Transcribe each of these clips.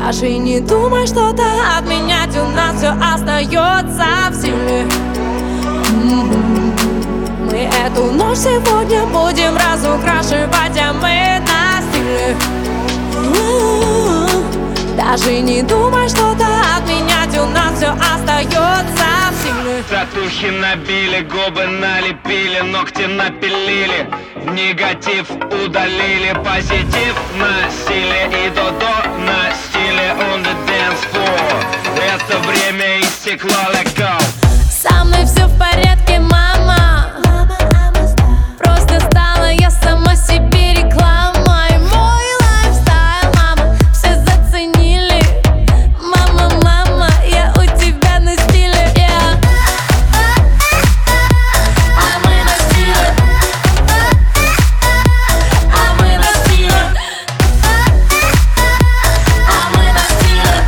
Даже не думай что-то отменять, у нас все остается в силе. Мы эту ночь сегодня будем разукрашивать, а мы на стиле. Даже не думай что-то отменять, у нас все остается в силе. Татухи набили, губы налепили, ногти напилили, негатив удалили, позитив на стиле и додо на стиле on the dance floor. Это время истекло, let go. Со мной все в порядке, мама. Просто стала я сама себе рекламой. Мой лайфстайл, мама, все заценили. Мама, мама, я у тебя на стиле, yeah. А мы на стиле. А мы на стиле. А мы на стиле.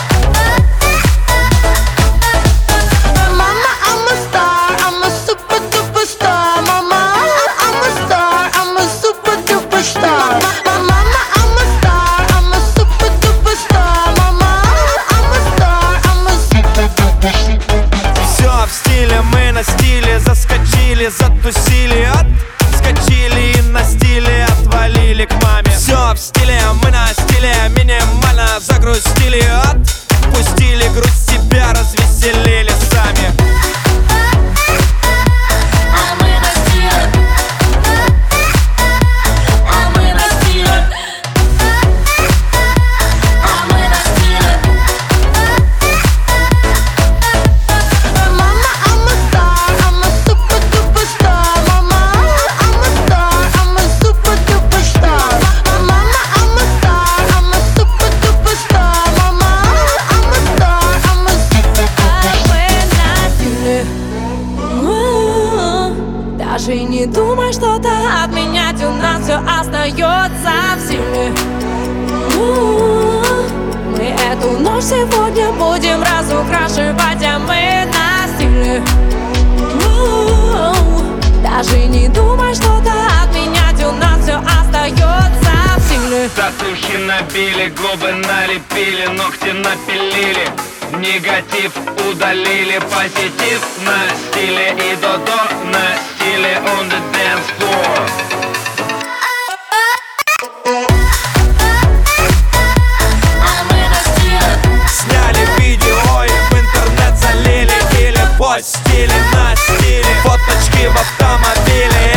Mama, I'm a star, I'm a super duper star. Mama, I'm a star, I'm a super duper star. Mama, I'm a star, I'm a super duper star. Mama, I'm a star, I'm a super duper star. Все в стиле, мы на стиле, заскочили, затусили, отскочили и на стиле отвалили к маме. Все в стиле, мы на стиле, минимально загрустили, отпустили грусть, себя развеселили сами. А мы на стиле. А мы на стиле. А мы на стиле. Mama, I'm a star, I'm a super duper star. Mama, I'm a star, I'm a super duper star. Mama, I'm a star, I'm a super duper star. Mama, I'm a star, I'm a super duper star. Даже не думай что-то отменять, у нас все остается в силе. Мы эту ночь сегодня будем разукрашивать, а мы на стиле. Даже не думай что-то отменять, у нас все остается в силе. Татухи набили, губы налепили, ногти напилили, негатив удалили, позитив на стиле и додо на стиле on the dance floor. А мы на стиле. Сняли видео и в интернет залили или постили на стиле. Фоточки в автомобиле